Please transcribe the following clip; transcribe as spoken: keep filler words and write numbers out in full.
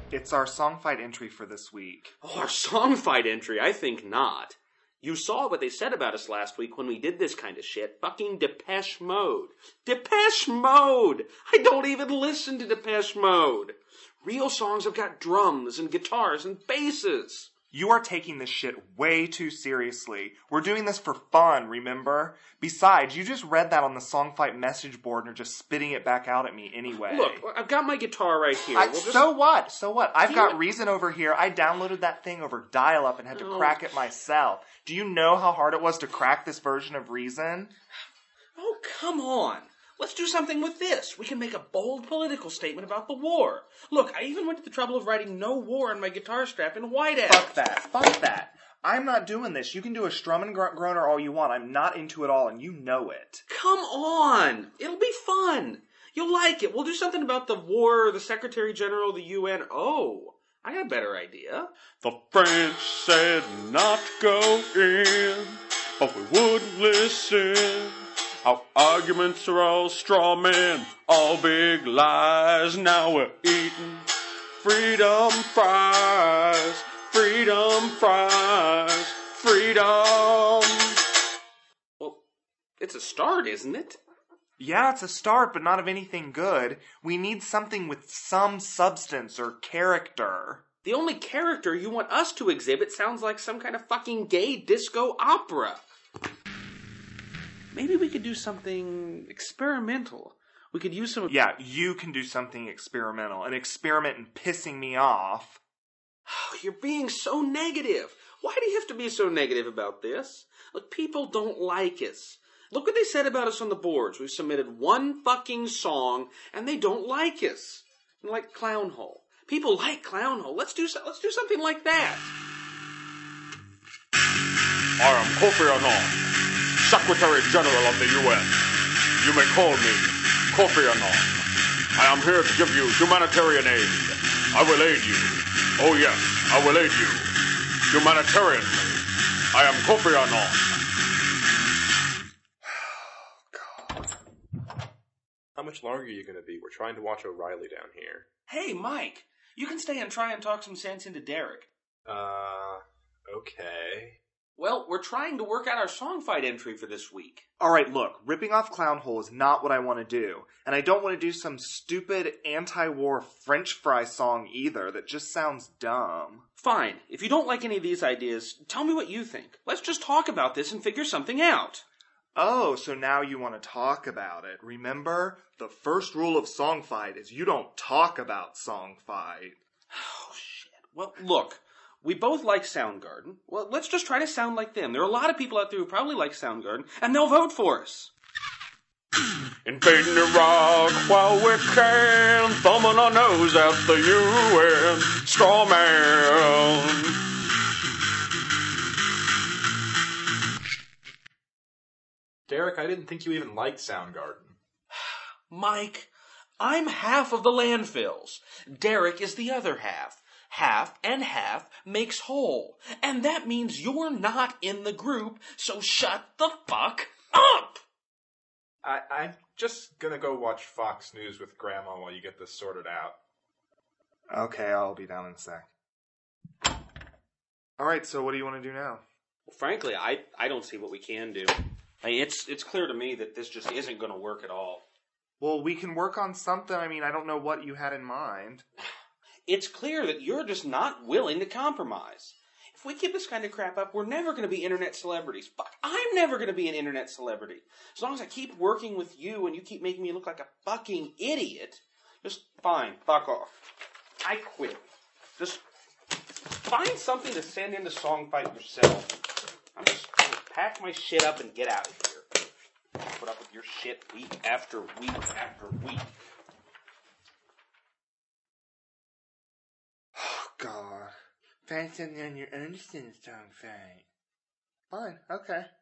It's our song fight entry for this week. Oh, our song fight entry? I think not. You saw what they said about us last week when we did this kind of shit. Fucking Depeche Mode. Depeche Mode! I don't even listen to Depeche Mode. Real songs have got drums and guitars and basses. You are taking this shit way too seriously. We're doing this for fun, remember? Besides, you just read that on the song fight message board and are just spitting it back out at me anyway. Look, I've got my guitar right here. I, we'll just... So what? So what? I've got Yeah. Reason over here. I downloaded that thing over dial-up and had to Oh. crack it myself. Do you know how hard it was to crack this version of Reason? Oh, come on. Let's do something with this. We can make a bold political statement about the war. Look, I even went to the trouble of writing "No War" on my guitar strap in whiteout. Fuck that. Fuck that. I'm not doing this. You can do a strum and gr- groaner all you want. I'm not into it all, and you know it. Come on. It'll be fun. You'll like it. We'll do something about the war, the Secretary General of the U N. Oh, I got a better idea. The French said not to go in, but we wouldn't listen. Our arguments are all straw men, all big lies. Now we're eating freedom fries, freedom fries, freedom. Well, it's a start, isn't it? Yeah, it's a start, but not of anything good. We need something with some substance or character. The only character you want us to exhibit sounds like some kind of fucking gay disco opera. Maybe we could do something experimental. We could use some... Yeah, you can do something experimental. An experiment in pissing me off. Oh, you're being so negative. Why do you have to be so negative about this? Look, people don't like us. Look what they said about us on the boards. We've submitted one fucking song, and they don't like us. Like Clown Hole. People like Clown Hole. Let's do so, let's do something like that. I am Kofi Annan, Secretary General of the U N. You may call me Kofi Annan. I am here to give you humanitarian aid. I will aid you. Oh yes, I will aid you. Humanitarianly. I am Kofi Annan. How much longer are you going to be? We're trying to watch O'Reilly down here. Hey, Mike. You can stay and try and talk some sense into Derek. Uh, okay. Well, we're trying to work out our song fight entry for this week. Alright, look, ripping off Clown Hole is not what I want to do. And I don't want to do some stupid anti-war French fry song either that just sounds dumb. Fine. If you don't like any of these ideas, tell me what you think. Let's just talk about this and figure something out. Oh, so now you want to talk about it. Remember, the first rule of song fight is you don't talk about song fight. Oh, shit. Well, look, we both like Soundgarden. Well, let's just try to sound like them. There are a lot of people out there who probably like Soundgarden, and they'll vote for us. Invading Iraq while we can, thumbing our nose at the U N. Straw man. Derek, I didn't think you even liked Soundgarden. Mike, I'm half of the landfills. Derek is the other half. Half and half makes whole. And that means you're not in the group, so shut the fuck up! I, I'm just gonna go watch Fox News with Grandma while you get this sorted out. Okay, I'll be down in a sec. Alright, so what do you want to do now? Well, frankly, I, I don't see what we can do. I mean, it's it's clear to me that this just isn't going to work at all. Well, we can work on something. I mean, I don't know what you had in mind. It's clear that you're just not willing to compromise. If we keep this kind of crap up, we're never going to be internet celebrities. Fuck, I'm never going to be an internet celebrity. As long as I keep working with you and you keep making me look like a fucking idiot, just fine, fuck off. I quit. Just find something to send into Songfight yourself. I'm just going to pack my shit up and get out of here. Put up with your shit week after week after week. Oh, God. Fancy on your own song fight. Fine, okay.